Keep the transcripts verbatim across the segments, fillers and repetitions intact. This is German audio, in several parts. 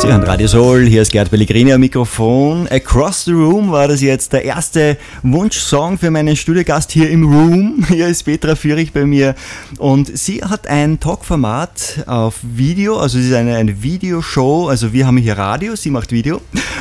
Sie hören Radio Soul, hier ist Gerd Pellegrini am Mikrofon. Across the Room war das jetzt der erste Wunschsong für meinen Studiogast hier im Room. Hier ist Petra Fürich bei mir und sie hat ein Talkformat auf Video, also sie ist eine, eine Videoshow, also wir haben hier Radio, sie macht Video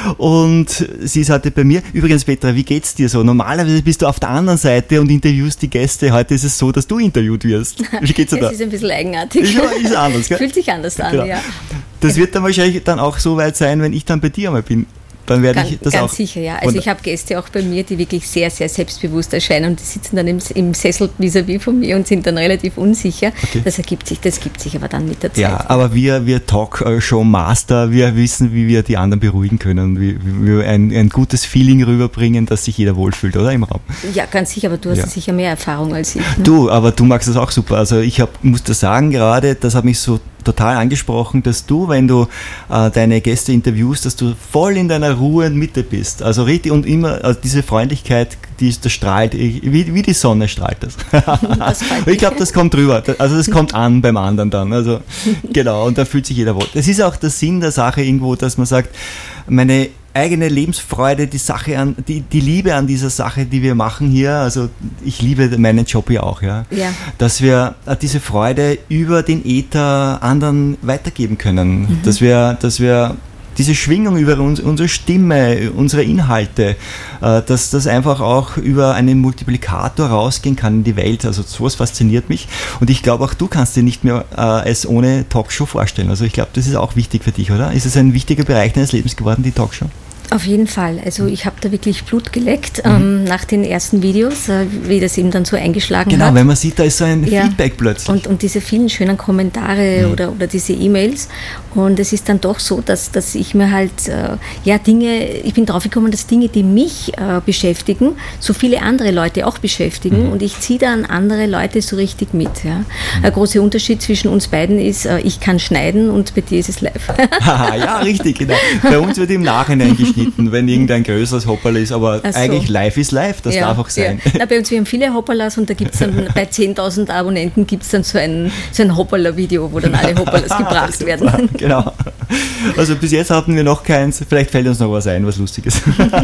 und sie ist heute bei mir. Übrigens Petra, wie geht's dir so? Normalerweise bist du auf der anderen Seite und interviewst die Gäste, heute ist es so, dass du interviewt wirst. Wie geht's dir da? Es ist ein bisschen eigenartig. Ja, ist anders, gell? Fühlt sich anders an, genau. Ja. Das wird dann wahrscheinlich dann auch so weit sein, wenn ich dann bei dir mal bin. Dann werde ganz, ich das ganz auch. Sicher, ja. Also ich habe Gäste auch bei mir, die wirklich sehr, sehr selbstbewusst erscheinen und die sitzen dann im, im Sessel vis-à-vis von mir und sind dann relativ unsicher. Okay. Das ergibt sich, das gibt sich aber dann mit der Zeit. Ja, aber wir, wir Talkshow-Master, wir wissen, wie wir die anderen beruhigen können, wie, wie wir ein, ein gutes Feeling rüberbringen, dass sich jeder wohlfühlt, oder? Im Raum. Ja, ganz sicher, aber du hast ja sicher mehr Erfahrung als ich. Ne? Du, aber du magst das auch super. Also ich hab, muss das sagen gerade, das hat mich so total angesprochen, dass du, wenn du äh, deine Gäste interviewst, dass du voll in deiner Ruhe und Mitte bist. Also richtig und immer also diese Freundlichkeit, die das strahlt, wie, wie die Sonne strahlt das. das ich glaube, das kommt rüber. Also das kommt an beim anderen dann. Also genau, und da fühlt sich jeder wohl. Das ist auch der Sinn der Sache irgendwo, dass man sagt, meine eigene Lebensfreude, die Sache an, die, die Liebe an dieser Sache, die wir machen hier, also ich liebe meinen Job hier auch, ja, ja. dass wir diese Freude über den Äther anderen weitergeben können, mhm. dass wir, dass wir diese Schwingung über uns, unsere Stimme, unsere Inhalte, äh, dass das einfach auch über einen Multiplikator rausgehen kann in die Welt. Also sowas fasziniert mich. Und ich glaube, auch du kannst dir nicht mehr äh, es ohne Talkshow vorstellen. Also ich glaube, das ist auch wichtig für dich, oder? Ist es ein wichtiger Bereich deines Lebens geworden, die Talkshow? Auf jeden Fall. Also ich habe da wirklich Blut geleckt ähm, mhm. nach den ersten Videos, äh, wie das eben dann so eingeschlagen genau, hat. Genau, wenn man sieht, da ist so ein ja. Feedback plötzlich. Und, und diese vielen schönen Kommentare mhm. oder, oder diese E-Mails. Und es ist dann doch so, dass, dass ich mir halt, äh, ja Dinge, ich bin drauf gekommen, dass Dinge, die mich äh, beschäftigen, so viele andere Leute auch beschäftigen. Mhm. Und ich ziehe dann andere Leute so richtig mit. Ja. Mhm. Der große Unterschied zwischen uns beiden ist, äh, ich kann schneiden und bei dir ist es live. Ja, richtig, genau. Bei uns wird im Nachhinein geschnitten, wenn irgendein größeres Hopperl ist, aber so. Eigentlich live ist live, das ja, darf auch sein. Ja. Na, bei uns, wir haben viele Hopperlas und da gibt es dann, bei zehntausend Abonnenten gibt es dann so ein, so ein Hopperler-Video, wo dann alle Hopperlas gebracht werden. Genau. Also bis jetzt hatten wir noch keins, vielleicht fällt uns noch was ein, was Lustiges.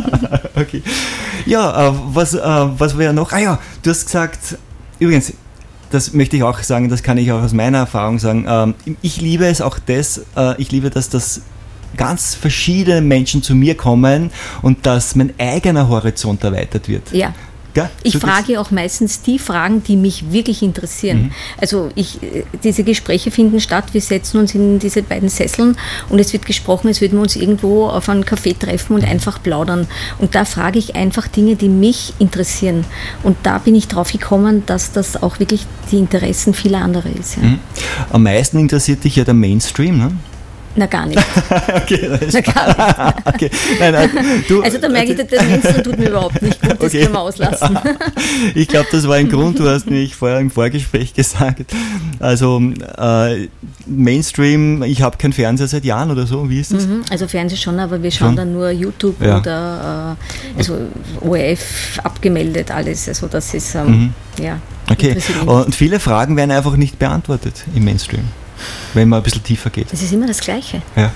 Okay. Ja, äh, was, äh, was wäre noch? Ah ja, du hast gesagt, übrigens, das möchte ich auch sagen, das kann ich auch aus meiner Erfahrung sagen, ähm, ich liebe es auch das, äh, ich liebe, dass das ganz verschiedene Menschen zu mir kommen und dass mein eigener Horizont erweitert wird. Ja. Ja, ich so frage auch meistens die Fragen, die mich wirklich interessieren. Mhm. Also ich, diese Gespräche finden statt, wir setzen uns in diese beiden Sesseln und es wird gesprochen, als würden wir uns irgendwo auf einen Café treffen und einfach plaudern. Und da frage ich einfach Dinge, die mich interessieren. Und da bin ich drauf gekommen, dass das auch wirklich die Interessen vieler anderer ist. Ja. Mhm. Am meisten interessiert dich ja der Mainstream, ne? Na, gar nicht. Okay, Na, gar nicht. Okay. Nein, nein, du, also da merke ich, der Mainstream tut mir überhaupt nicht gut, das okay. können wir auslassen. Ich glaube, das war ein Grund, du hast mich vorher im Vorgespräch gesagt, also äh, Mainstream, ich habe keinen Fernseher seit Jahren oder so, wie ist das? Mhm, also Fernsehen schon, aber wir schauen schon? Dann nur YouTube ja. oder äh, also O R F abgemeldet alles, also das ist, ähm, mhm. ja. Okay, und viele Fragen werden einfach nicht beantwortet im Mainstream, wenn man ein bisschen tiefer geht. Das ist immer das Gleiche. Ja.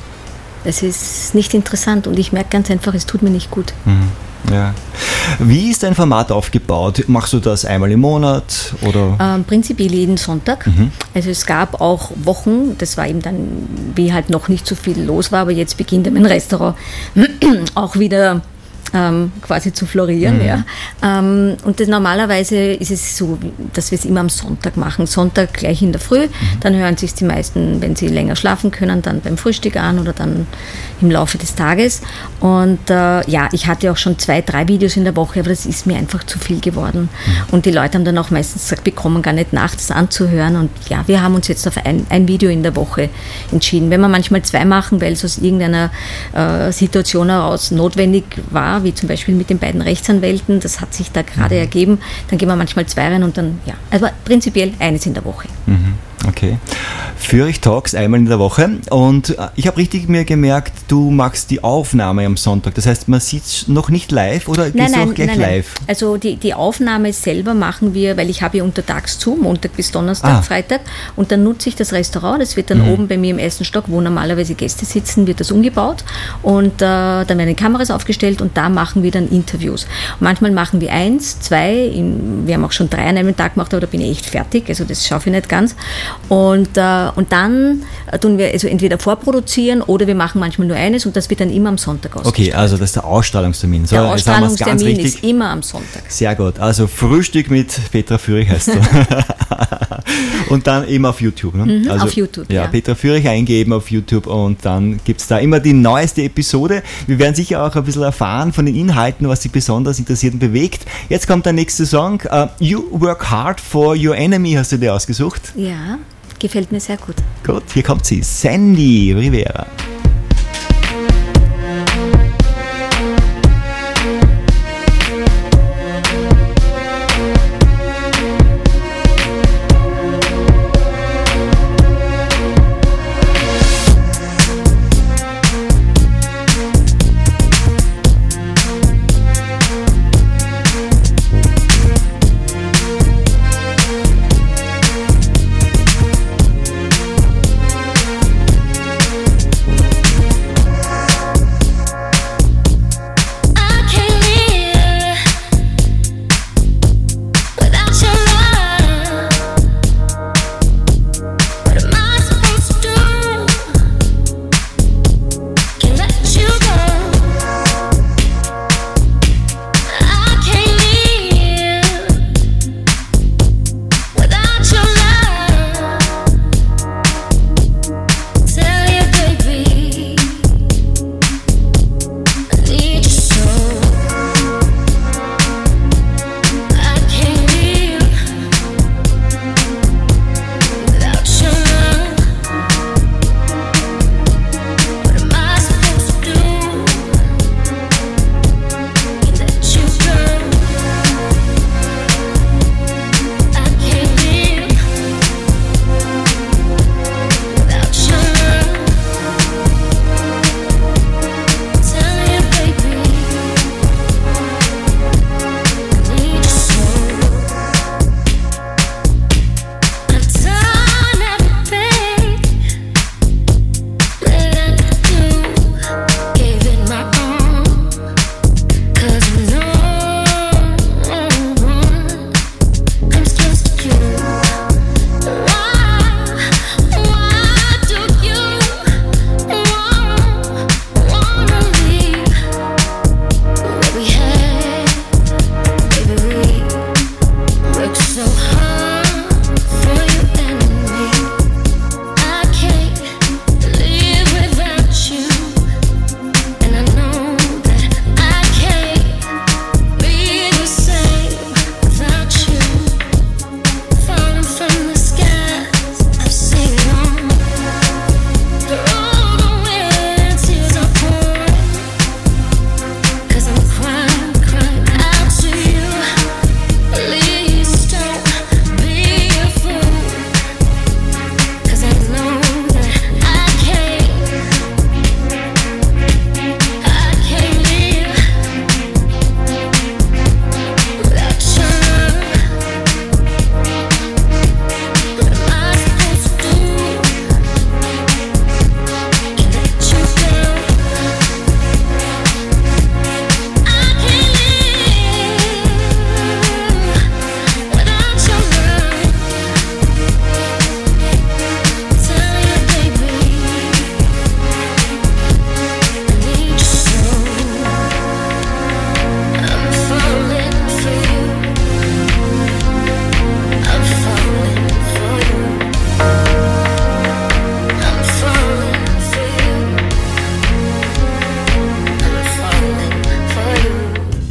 Es ist nicht interessant und ich merke ganz einfach, es tut mir nicht gut. Mhm. Ja. Wie ist dein Format aufgebaut? Machst du das einmal im Monat? Oder? Ähm, prinzipiell jeden Sonntag. Mhm. Also es gab auch Wochen, das war eben dann, wie halt noch nicht so viel los war, aber jetzt beginnt mein Restaurant auch wieder Ähm, quasi zu florieren. Mhm. Ja. Ähm, und das, normalerweise ist es so, dass wir es immer am Sonntag machen. Sonntag gleich in der Früh, mhm. dann hören sich die meisten, wenn sie länger schlafen können, dann beim Frühstück an oder dann im Laufe des Tages. Und äh, ja, ich hatte auch schon zwei, drei Videos in der Woche, aber das ist mir einfach zu viel geworden. Mhm. Und die Leute haben dann auch meistens gesagt, bekommen gar nicht nach, das anzuhören. Und ja, wir haben uns jetzt auf ein, ein Video in der Woche entschieden. Wenn wir manchmal zwei machen, weil es aus irgendeiner äh, Situation heraus notwendig war, wie zum Beispiel mit den beiden Rechtsanwälten, das hat sich da gerade mhm. ergeben, dann gehen wir manchmal zwei rein und dann, ja, also prinzipiell eines in der Woche. Mhm. Okay. Fürich Talks einmal in der Woche und ich habe richtig mir gemerkt, du machst die Aufnahme am Sonntag. Das heißt, man sieht es noch nicht live oder nein, gehst du nein, auch gleich nein, live? Nein. Also die, die Aufnahme selber machen wir, weil ich habe ja untertags zu, Montag bis Donnerstag, ah. Freitag und dann nutze ich das Restaurant, das wird dann mhm. oben bei mir im ersten Stock, wo normalerweise Gäste sitzen, wird das umgebaut und äh, dann werden Kameras aufgestellt und da machen wir dann Interviews. Manchmal machen wir eins, zwei, in, wir haben auch schon drei an einem Tag gemacht, aber da bin ich echt fertig, also das schaffe ich nicht ganz. Und, äh, und dann tun wir also entweder vorproduzieren oder wir machen manchmal nur eines und das wird dann immer am Sonntag ausgestrahlt. Okay, also das ist der Ausstrahlungstermin. So, der Ausstrahlungstermin ist immer am Sonntag. Sehr gut, also Frühstück mit Petra Fürich heißt du. Und dann eben auf YouTube. Ne? Mhm, also, auf YouTube, ja. ja. Petra Fürich eingeben auf YouTube und dann gibt es da immer die neueste Episode. Wir werden sicher auch ein bisschen erfahren von den Inhalten, was Sie besonders interessiert und bewegt. Jetzt kommt der nächste Song. Uh, You Work Hard for Your Enemy hast du dir ausgesucht. Ja, gefällt mir sehr gut. Gut, hier kommt sie. Sandy Rivera.